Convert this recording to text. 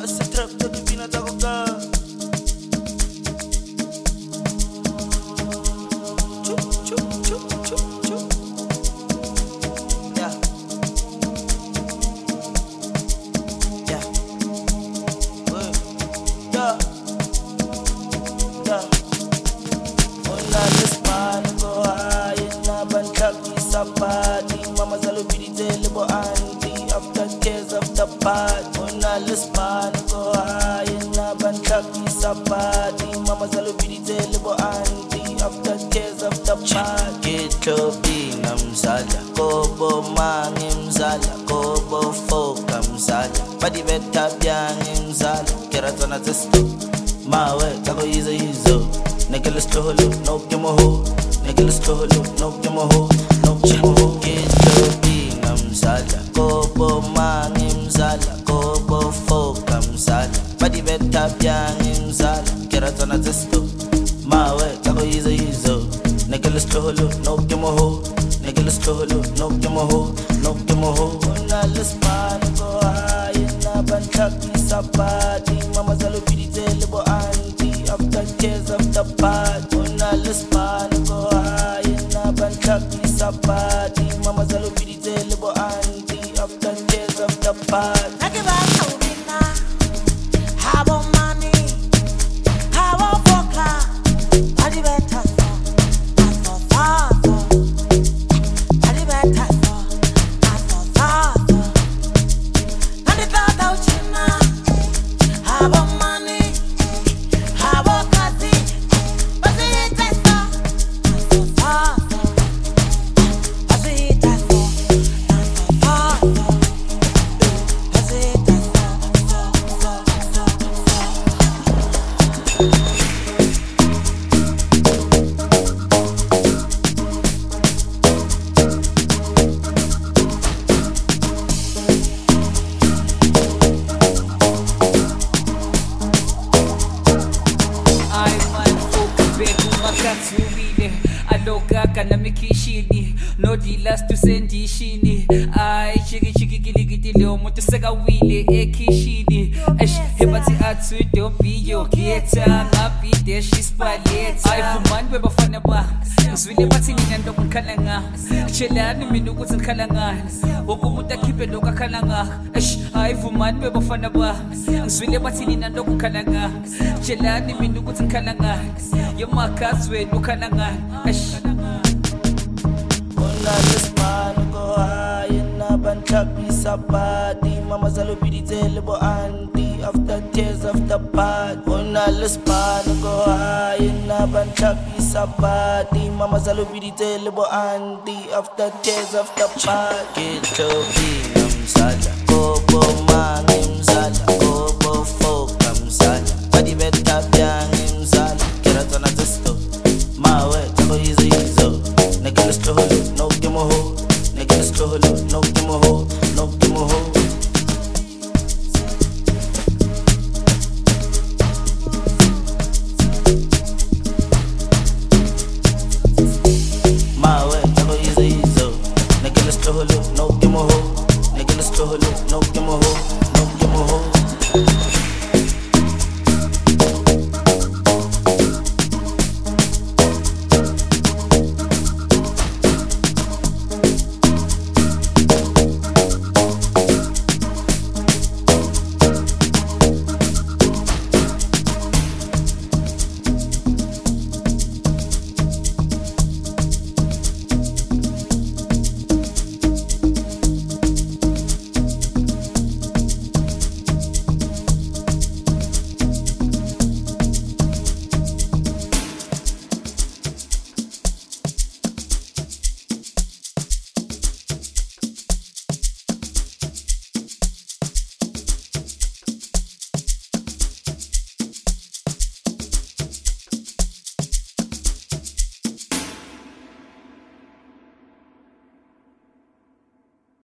se trap to the pina tagoka. Yeah. Yeah. Word. Yeah. Yeah. Ona lispan go high na banchaki sapati mama zalubidi telebo anti after tears of the part. Ona lispan go high na banchaki sapati mama zalubidi telebo anti after tears of the part. Kitlo binamzala kobo mangimzala kobo fokamzala badi beta byangimzala keratona testo mawe tako yizo Nicholas Loholo, no Kimoho, Nicholas Loholo, no Kimoho, no Kimoho, Kitlo binamzala kobo mangimzala kobo fokamzala badi beta byangimzala keratona testo mawe tako yizo Nicholas Loholo, no Kimoho, Nicholas Loholo, no Kimoho, no Kimoho. Ona lispan go high na banchaki sapati mama zalubidi telebo anti after tears of the part. Ona lispan go high na banchaki sapati mama zalubidi telebo anti after tears of the part. No dealers to send shini. I chiki kilikiti leo moto sega wile ekishini. Esh hebati atu dobio kieta ngapi deshi spaleta. I fuman beba fana ba. Zwile bati nina ndo mkalanga. Chela ni minugu tkalanga. Wokumuta kipe doka kalanga. Esh I fuman beba fana ba. Zwile bati nina ndo mkalanga. Chela ni minugu tkalanga. Yomakazwe nukalanga. Esh Ona lispan go high na banchaki sapati mama zalubidi telebo anti after tears of the part. Ona lispan go high na banchaki sapati mama zalubidi telebo anti after tears of the part. Kitlo binamzala kobo mangimzala kobo fokamzala badi beta byangimzala keratona testo mawe tako yizo Nicholas Loholo, no Kimoho, Nicholas Loholo, no Kimoho, no Kimoho. Mawe, tako yizo Nicholas Loholo, no Kimoho, Nicholas Loholo, no Kimoho, no Kimoho.